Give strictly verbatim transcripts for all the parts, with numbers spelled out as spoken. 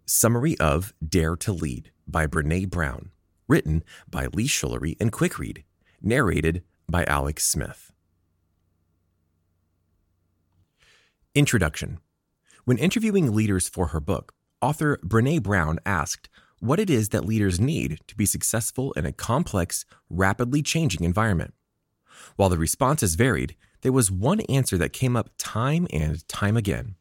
Summary of Dare to Lead by Brené Brown. Written by Lee Schullery and Quickread. Narrated by Alex Smith. Introduction. When interviewing leaders for her book, author Brené Brown asked what it is that leaders need to be successful in a complex, rapidly changing environment. While the responses varied, there was one answer that came up time and time again.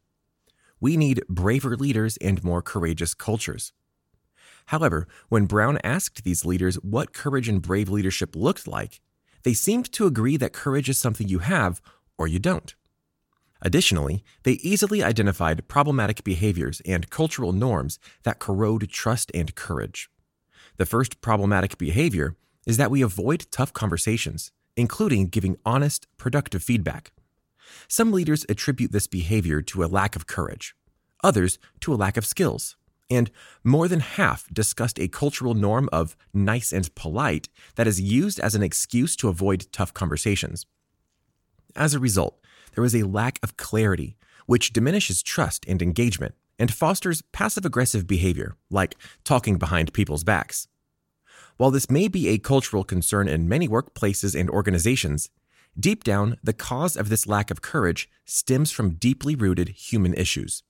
We need braver leaders and more courageous cultures. However, when Brown asked these leaders what courage and brave leadership looked like, they seemed to agree that courage is something you have or you don't. Additionally, they easily identified problematic behaviors and cultural norms that corrode trust and courage. The first problematic behavior is that we avoid tough conversations, including giving honest, productive feedback. Some leaders attribute this behavior to a lack of courage, others to a lack of skills, and more than half discussed a cultural norm of nice and polite that is used as an excuse to avoid tough conversations. As a result, there is a lack of clarity, which diminishes trust and engagement and fosters passive-aggressive behavior, like talking behind people's backs. While this may be a cultural concern in many workplaces and organizations, deep down, the cause of this lack of courage stems from deeply rooted human issues.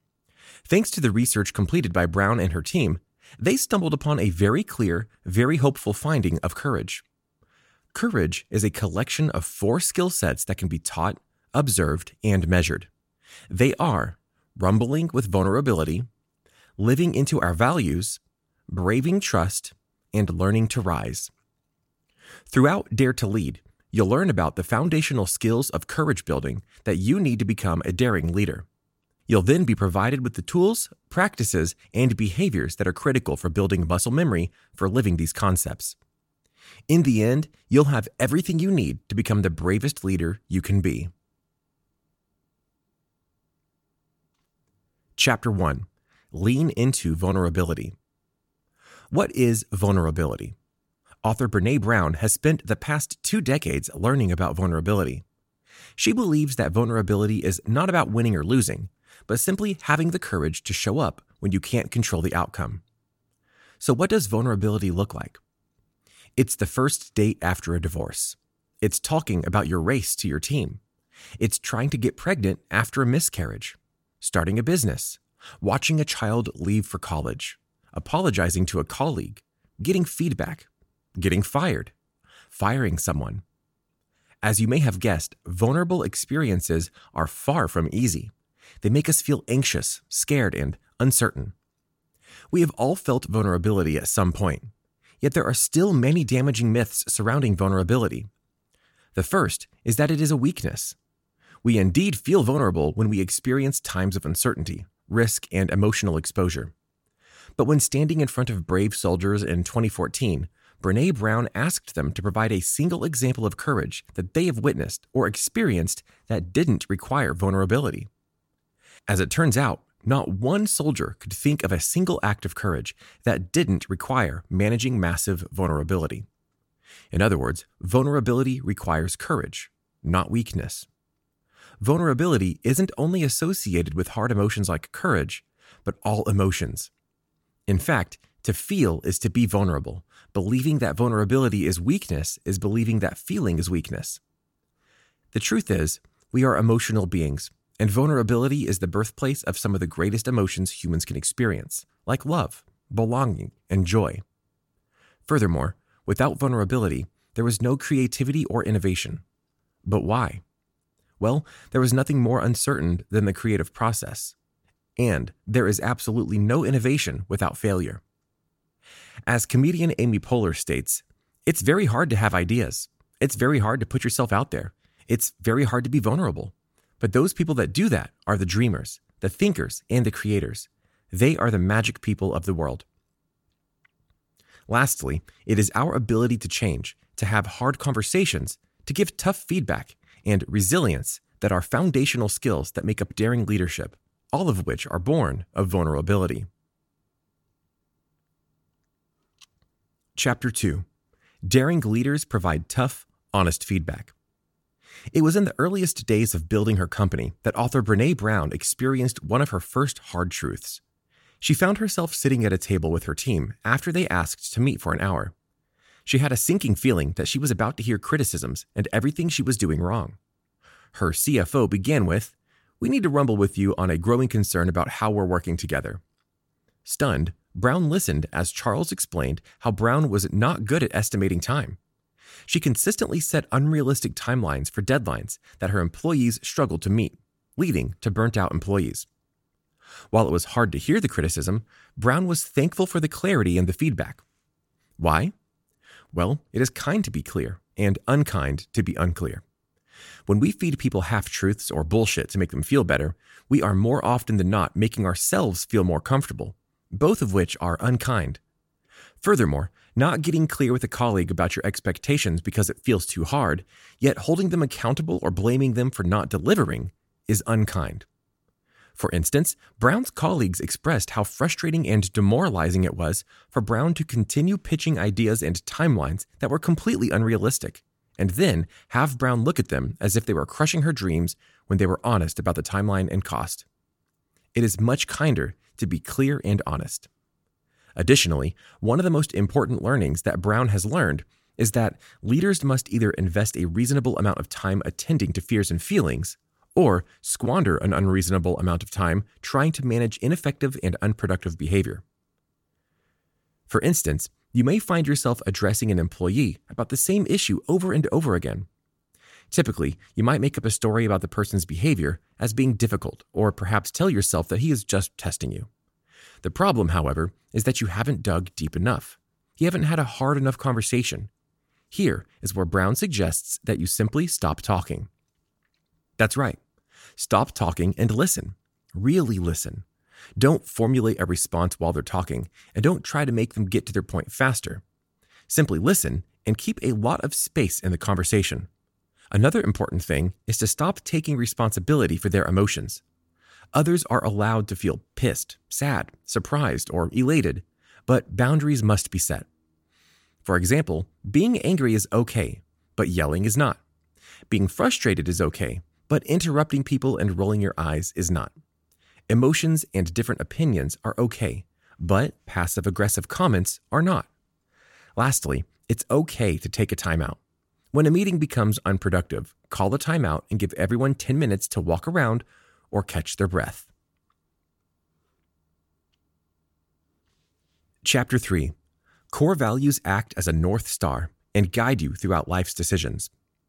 Thanks to the research completed by Brown and her team, they stumbled upon a very clear, very hopeful finding of courage. Courage is a collection of four skill sets that can be taught, observed, and measured. They are rumbling with vulnerability, living into our values, braving trust, and learning to rise. Throughout Dare to Lead, you'll learn about the foundational skills of courage building that you need to become a daring leader. You'll then be provided with the tools, practices, and behaviors that are critical for building muscle memory for living these concepts. In the end, you'll have everything you need to become the bravest leader you can be. Chapter one. Lean into vulnerability. What is vulnerability? Author Brené Brown has spent the past two decades learning about vulnerability. She believes that vulnerability is not about winning or losing, but simply having the courage to show up when you can't control the outcome. So what does vulnerability look like? It's the first date after a divorce. It's talking about your race to your team. It's trying to get pregnant after a miscarriage, starting a business, watching a child leave for college, apologizing to a colleague, getting feedback, getting fired, firing someone. As you may have guessed, vulnerable experiences are far from easy. They make us feel anxious, scared, and uncertain. We have all felt vulnerability at some point, yet there are still many damaging myths surrounding vulnerability. The first is that it is a weakness. We indeed feel vulnerable when we experience times of uncertainty, risk, and emotional exposure. But when standing in front of brave soldiers in twenty fourteen, Brené Brown asked them to provide a single example of courage that they have witnessed or experienced that didn't require vulnerability. As it turns out, not one soldier could think of a single act of courage that didn't require managing massive vulnerability. In other words, vulnerability requires courage, not weakness. Vulnerability isn't only associated with hard emotions like courage, but all emotions. In fact, to feel is to be vulnerable. Believing that vulnerability is weakness is believing that feeling is weakness. The truth is, we are emotional beings, and vulnerability is the birthplace of some of the greatest emotions humans can experience, like love, belonging, and joy. Furthermore, without vulnerability, there was no creativity or innovation. But why? Well, there was nothing more uncertain than the creative process. And there is absolutely no innovation without failure. As comedian Amy Poehler states, it's very hard to have ideas. It's very hard to put yourself out there. It's very hard to be vulnerable. But those people that do that are the dreamers, the thinkers, and the creators. They are the magic people of the world. Lastly, it is our ability to change, to have hard conversations, to give tough feedback, and resilience that are foundational skills that make up daring leadership, all of which are born of vulnerability. Chapter two. Daring leaders provide tough, honest feedback. It was in the earliest days of building her company that author Brené Brown experienced one of her first hard truths. She found herself sitting at a table with her team after they asked to meet for an hour. She had a sinking feeling that she was about to hear criticisms and everything she was doing wrong. Her C F O began with, "We need to rumble with you on a growing concern about how we're working together." Stunned, Brown listened as Charles explained how Brown was not good at estimating time. She consistently set unrealistic timelines for deadlines that her employees struggled to meet, leading to burnt-out employees. While it was hard to hear the criticism, Brown was thankful for the clarity and the feedback. Why? Well, it is kind to be clear and unkind to be unclear. When we feed people half-truths or bullshit to make them feel better, we are more often than not making ourselves feel more comfortable, both of which are unkind. Furthermore, not getting clear with a colleague about your expectations because it feels too hard, yet holding them accountable or blaming them for not delivering, is unkind. For instance, Brown's colleagues expressed how frustrating and demoralizing it was for Brown to continue pitching ideas and timelines that were completely unrealistic, and then have Brown look at them as if they were crushing her dreams when they were honest about the timeline and cost. It is much kinder to be clear and honest. Additionally, one of the most important learnings that Brown has learned is that leaders must either invest a reasonable amount of time attending to fears and feelings, or squander an unreasonable amount of time trying to manage ineffective and unproductive behavior. For instance, you may find yourself addressing an employee about the same issue over and over again. Typically, you might make up a story about the person's behavior as being difficult, or perhaps tell yourself that he is just testing you. The problem, however, is that you haven't dug deep enough. You haven't had a hard enough conversation. Here is where Brown suggests that you simply stop talking. That's right. Stop talking and listen. Really listen. Don't formulate a response while they're talking, and don't try to make them get to their point faster. Simply listen and keep a lot of space in the conversation. Another important thing is to stop taking responsibility for their emotions. Others are allowed to feel pissed, sad, surprised, or elated, but boundaries must be set. For example, being angry is okay, but yelling is not. Being frustrated is okay, but interrupting people and rolling your eyes is not. Emotions and different opinions are okay, but passive-aggressive comments are not. Lastly, it's okay to take a timeout. When a meeting becomes unproductive, call a timeout and give everyone ten minutes to walk around or catch their breath. Chapter three. Core values act as a North Star and guide you throughout life's decisions.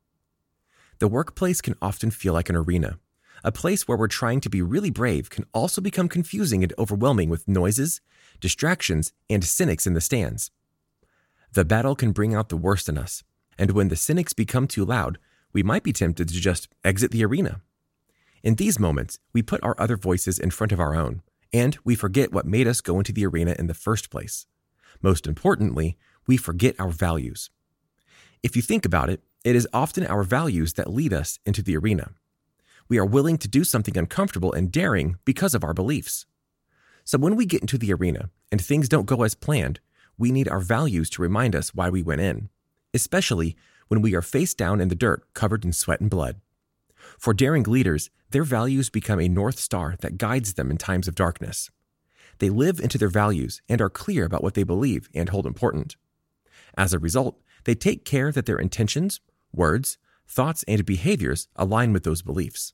The workplace can often feel like an arena. A place where we're trying to be really brave can also become confusing and overwhelming with noises, distractions, and cynics in the stands. The battle can bring out the worst in us, and when the cynics become too loud, we might be tempted to just exit the arena. In these moments, we put our other voices in front of our own, and we forget what made us go into the arena in the first place. Most importantly, we forget our values. If you think about it, it is often our values that lead us into the arena. We are willing to do something uncomfortable and daring because of our beliefs. So when we get into the arena and things don't go as planned, we need our values to remind us why we went in, especially when we are face down in the dirt covered in sweat and blood. For daring leaders, their values become a North Star that guides them in times of darkness. They live into their values and are clear about what they believe and hold important. As a result, they take care that their intentions, words, thoughts, and behaviors align with those beliefs.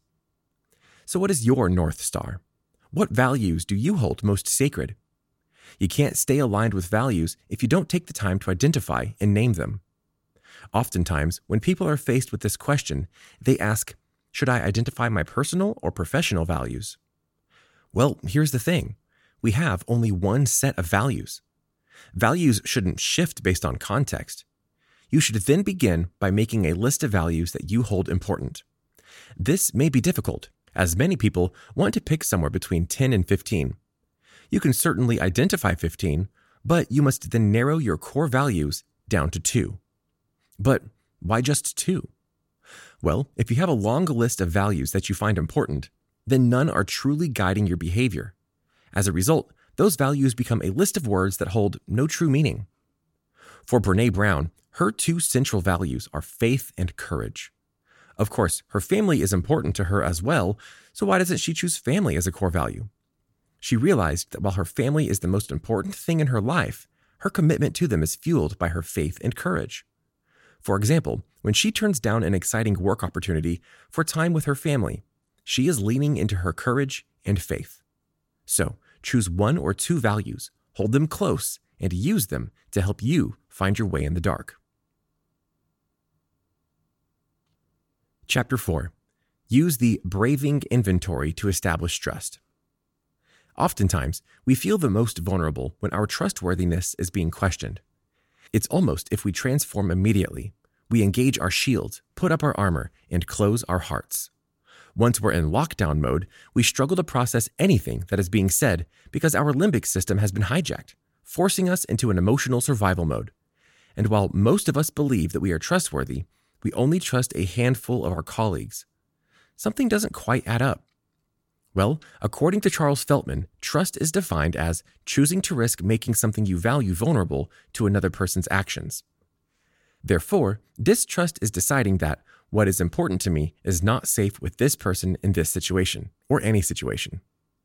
So what is your North Star? What values do you hold most sacred? You can't stay aligned with values if you don't take the time to identify and name them. Oftentimes, when people are faced with this question, they ask, should I identify my personal or professional values? Well, here's the thing. We have only one set of values. Values shouldn't shift based on context. You should then begin by making a list of values that you hold important. This may be difficult, as many people want to pick somewhere between ten and fifteen. You can certainly identify fifteen, but you must then narrow your core values down to two. But why just two? Well, if you have a long list of values that you find important, then none are truly guiding your behavior. As a result, those values become a list of words that hold no true meaning. For Brené Brown, her two central values are faith and courage. Of course, her family is important to her as well, so why doesn't she choose family as a core value? She realized that while her family is the most important thing in her life, her commitment to them is fueled by her faith and courage. For example, when she turns down an exciting work opportunity for time with her family, she is leaning into her courage and faith. So, choose one or two values, hold them close, and use them to help you find your way in the dark. Chapter four. Use the braving inventory to establish trust. Oftentimes, we feel the most vulnerable when our trustworthiness is being questioned. It's almost if we transform immediately. We engage our shields, put up our armor, and close our hearts. Once we're in lockdown mode, we struggle to process anything that is being said because our limbic system has been hijacked, forcing us into an emotional survival mode. And while most of us believe that we are trustworthy, we only trust a handful of our colleagues. Something doesn't quite add up. Well, according to Charles Feltman, trust is defined as choosing to risk making something you value vulnerable to another person's actions. Therefore, distrust is deciding that what is important to me is not safe with this person in this situation, or any situation.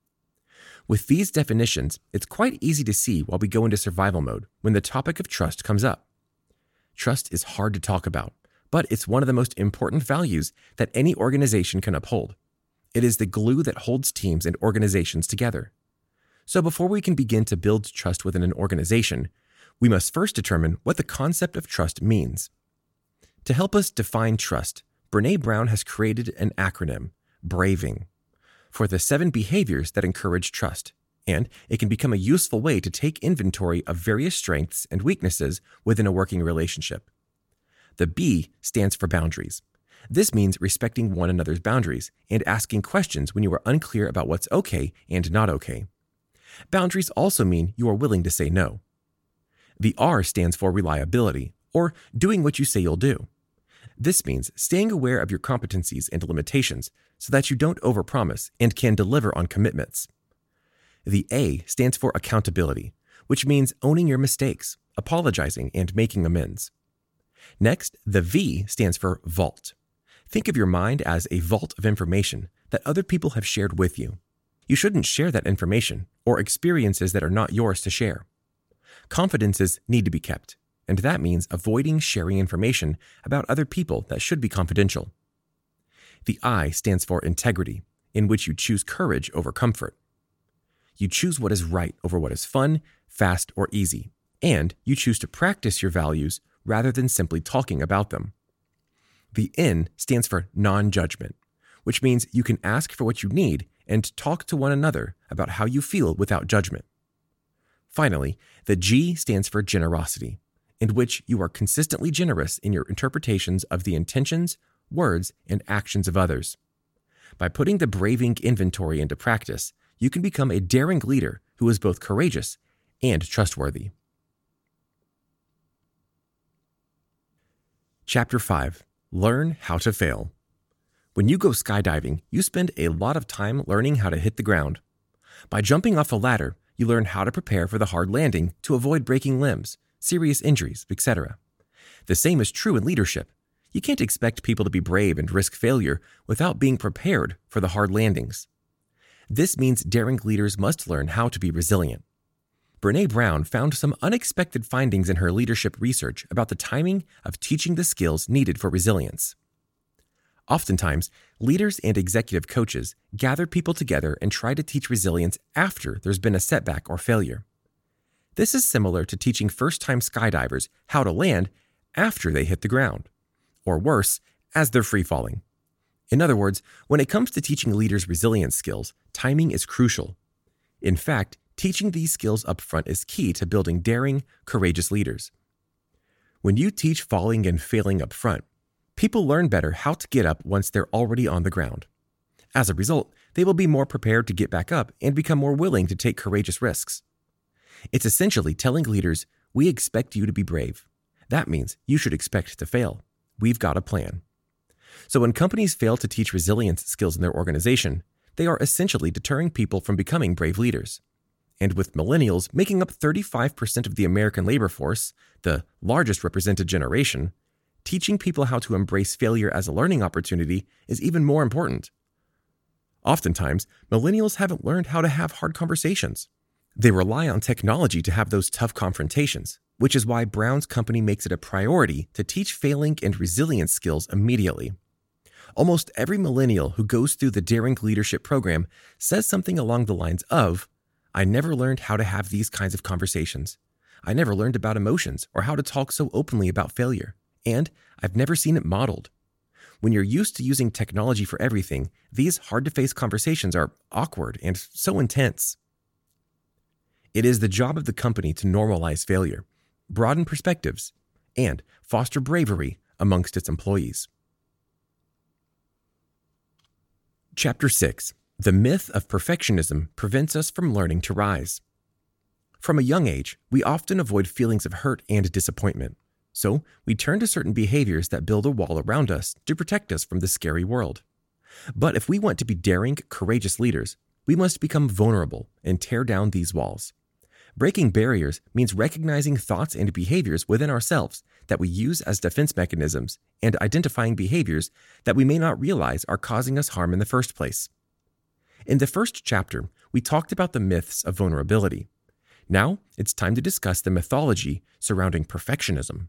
With these definitions, it's quite easy to see why we go into survival mode when the topic of trust comes up. Trust is hard to talk about, but it's one of the most important values that any organization can uphold. It is the glue that holds teams and organizations together. So before we can begin to build trust within an organization, we must first determine what the concept of trust means. To help us define trust, Brené Brown has created an acronym, BRAVING, for the seven behaviors that encourage trust, and it can become a useful way to take inventory of various strengths and weaknesses within a working relationship. The B stands for boundaries. This means respecting one another's boundaries and asking questions when you are unclear about what's okay and not okay. Boundaries also mean you are willing to say no. The R stands for reliability, or doing what you say you'll do. This means staying aware of your competencies and limitations so that you don't overpromise and can deliver on commitments. The A stands for accountability, which means owning your mistakes, apologizing, and making amends. Next, the V stands for vault. Think of your mind as a vault of information that other people have shared with you. You shouldn't share that information or experiences that are not yours to share. Confidences need to be kept, and that means avoiding sharing information about other people that should be confidential. The I stands for integrity, in which you choose courage over comfort. You choose what is right over what is fun, fast, or easy, and you choose to practice your values rather than simply talking about them. The N stands for non-judgment, which means you can ask for what you need and talk to one another about how you feel without judgment. Finally, the G stands for generosity, in which you are consistently generous in your interpretations of the intentions, words, and actions of others. By putting the braving inventory into practice, you can become a daring leader who is both courageous and trustworthy. Chapter five. Learn how to fail. When you go skydiving, you spend a lot of time learning how to hit the ground. By jumping off a ladder, you learn how to prepare for the hard landing to avoid breaking limbs, serious injuries, et cetera. The same is true in leadership. You can't expect people to be brave and risk failure without being prepared for the hard landings. This means daring leaders must learn how to be resilient. Brené Brown found some unexpected findings in her leadership research about the timing of teaching the skills needed for resilience. Oftentimes, leaders and executive coaches gather people together and try to teach resilience after there's been a setback or failure. This is similar to teaching first-time skydivers how to land after they hit the ground, or worse, as they're free-falling. In other words, when it comes to teaching leaders resilience skills, timing is crucial. In fact, teaching these skills up front is key to building daring, courageous leaders. When you teach falling and failing up front, people learn better how to get up once they're already on the ground. As a result, they will be more prepared to get back up and become more willing to take courageous risks. It's essentially telling leaders, we expect you to be brave. That means you should expect to fail. We've got a plan. So when companies fail to teach resilience skills in their organization, they are essentially deterring people from becoming brave leaders. And with millennials making up thirty-five percent of the American labor force, the largest represented generation, teaching people how to embrace failure as a learning opportunity is even more important. Oftentimes, millennials haven't learned how to have hard conversations. They rely on technology to have those tough confrontations, which is why Brown's company makes it a priority to teach failing and resilience skills immediately. Almost every millennial who goes through the Daring Leadership program says something along the lines of, "I never learned how to have these kinds of conversations. I never learned about emotions or how to talk so openly about failure, and I've never seen it modeled." When you're used to using technology for everything, these hard-to-face conversations are awkward and so intense. It is the job of the company to normalize failure, broaden perspectives, and foster bravery amongst its employees. Chapter six. The myth of perfectionism prevents us from learning to rise. From a young age, we often avoid feelings of hurt and disappointment. So, we turn to certain behaviors that build a wall around us to protect us from the scary world. But if we want to be daring, courageous leaders, we must become vulnerable and tear down these walls. Breaking barriers means recognizing thoughts and behaviors within ourselves that we use as defense mechanisms and identifying behaviors that we may not realize are causing us harm in the first place. In the first chapter, we talked about the myths of vulnerability. Now, it's time to discuss the mythology surrounding perfectionism.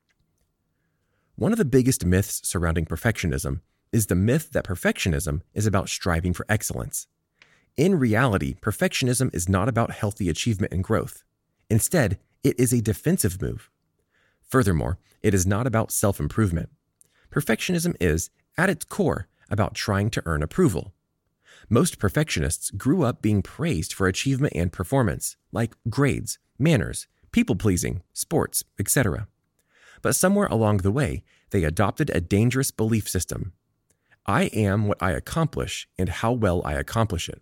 One of the biggest myths surrounding perfectionism is the myth that perfectionism is about striving for excellence. In reality, perfectionism is not about healthy achievement and growth. Instead, it is a defensive move. Furthermore, it is not about self-improvement. Perfectionism is, at its core, about trying to earn approval. Most perfectionists grew up being praised for achievement and performance, like grades, manners, people-pleasing, sports, et cetera. But somewhere along the way, they adopted a dangerous belief system. I am what I accomplish and how well I accomplish it.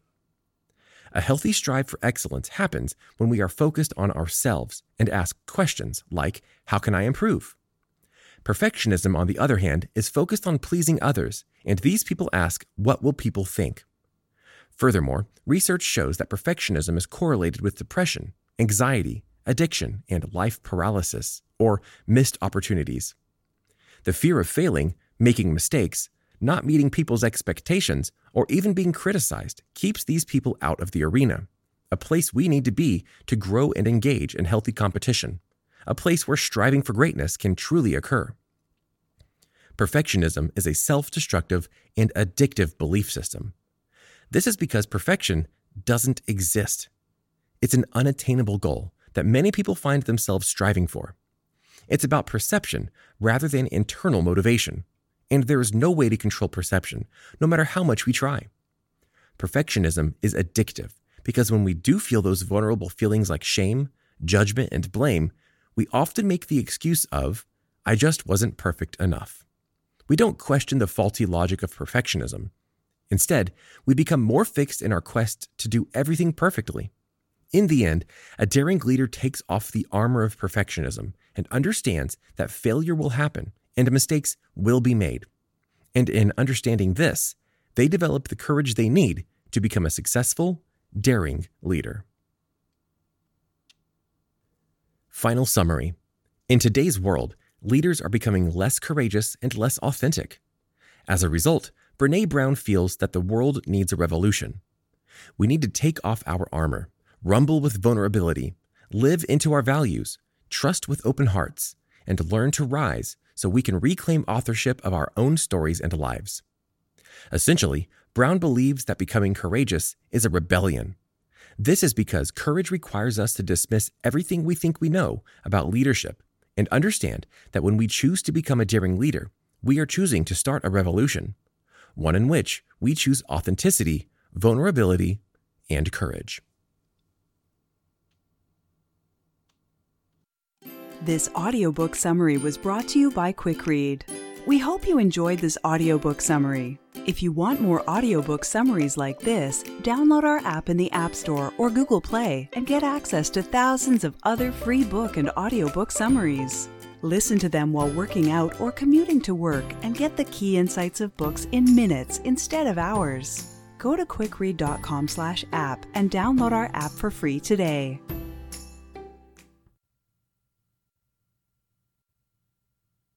A healthy strive for excellence happens when we are focused on ourselves and ask questions like, how can I improve? Perfectionism, on the other hand, is focused on pleasing others, and these people ask, what will people think? Furthermore, research shows that perfectionism is correlated with depression, anxiety, addiction, and life paralysis, or missed opportunities. The fear of failing, making mistakes, not meeting people's expectations, or even being criticized keeps these people out of the arena, a place we need to be to grow and engage in healthy competition, a place where striving for greatness can truly occur. Perfectionism is a self-destructive and addictive belief system. This is because perfection doesn't exist. It's an unattainable goal that many people find themselves striving for. It's about perception rather than internal motivation, and there is no way to control perception, no matter how much we try. Perfectionism is addictive because when we do feel those vulnerable feelings like shame, judgment, and blame, we often make the excuse of, I just wasn't perfect enough. We don't question the faulty logic of perfectionism. Instead, we become more fixed in our quest to do everything perfectly. In the end, a daring leader takes off the armor of perfectionism and understands that failure will happen and mistakes will be made. And in understanding this, they develop the courage they need to become a successful, daring leader. Final summary. In today's world, leaders are becoming less courageous and less authentic. As a result, Brené Brown feels that the world needs a revolution. We need to take off our armor, rumble with vulnerability, live into our values, trust with open hearts, and learn to rise so we can reclaim authorship of our own stories and lives. Essentially, Brown believes that becoming courageous is a rebellion. This is because courage requires us to dismiss everything we think we know about leadership and understand that when we choose to become a daring leader, we are choosing to start a revolution, one in which we choose authenticity, vulnerability, and courage. This audiobook summary was brought to you by Quick Read. We hope you enjoyed this audiobook summary. If you want more audiobook summaries like this, download our app in the App Store or Google Play and get access to thousands of other free book and audiobook summaries. Listen to them while working out or commuting to work and get the key insights of books in minutes instead of hours. Go to quickread dot com slash app and download our app for free today.